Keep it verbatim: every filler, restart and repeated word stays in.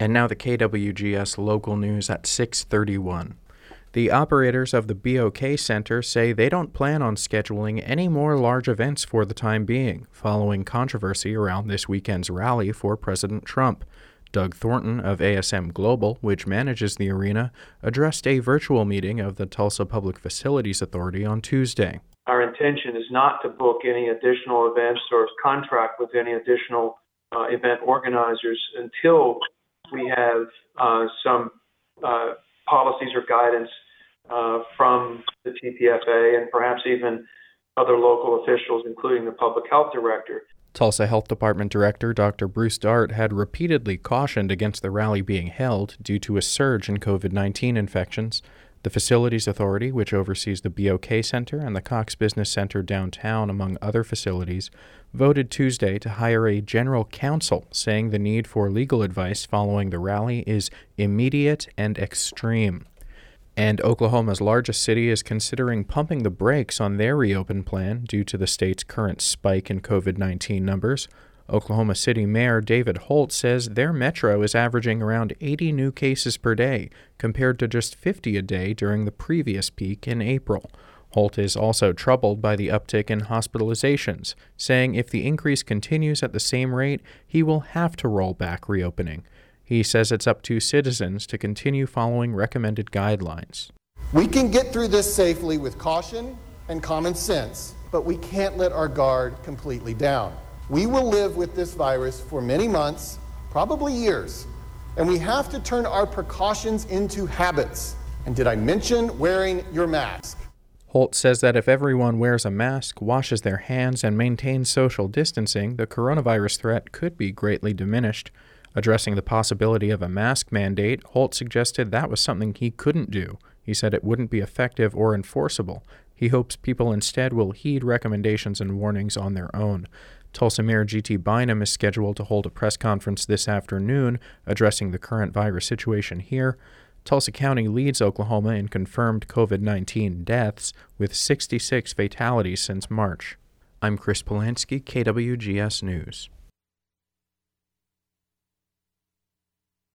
And now the K W G S local news at six thirty-one. The operators of the B O K Center say they don't plan on scheduling any more large events for the time being, following controversy around this weekend's rally for President Trump. Doug Thornton of A S M Global, which manages the arena, addressed a virtual meeting of the Tulsa Public Facilities Authority on Tuesday. Our intention is not to book any additional events or contract with any additional uh, event organizers until we have uh, some uh, policies or guidance uh, from the T P F A and perhaps even other local officials, including the public health director. Tulsa Health Department Director Doctor Bruce Dart had repeatedly cautioned against the rally being held due to a surge in COVID nineteen infections. The Facilities Authority, which oversees the B O K Center and the Cox Business Center downtown, among other facilities, voted Tuesday to hire a general counsel, saying the need for legal advice following the rally is immediate and extreme. And Oklahoma's largest city is considering pumping the brakes on their reopen plan due to the state's current spike in COVID nineteen numbers. Oklahoma City Mayor David Holt says their metro is averaging around eighty new cases per day, compared to just fifty a day during the previous peak in April. Holt is also troubled by the uptick in hospitalizations, saying if the increase continues at the same rate, he will have to roll back reopening. He says it's up to citizens to continue following recommended guidelines. We can get through this safely with caution and common sense, but we can't let our guard completely down. We will live with this virus for many months, probably years, and we have to turn our precautions into habits. And did I mention wearing your mask? Holt says that if everyone wears a mask, washes their hands, and maintains social distancing, the coronavirus threat could be greatly diminished. Addressing the possibility of a mask mandate, Holt suggested that was something he couldn't do. He said it wouldn't be effective or enforceable. He hopes people instead will heed recommendations and warnings on their own. Tulsa Mayor G T Bynum is scheduled to hold a press conference this afternoon addressing the current virus situation here. Tulsa County leads Oklahoma in confirmed COVID nineteen deaths, with sixty-six fatalities since March. I'm Chris Polanski, K W G S News.